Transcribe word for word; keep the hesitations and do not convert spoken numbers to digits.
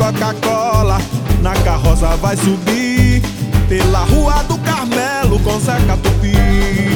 Coca-Cola. Na carroça vai subir pela Rua do Carmelo com Zé Catupi.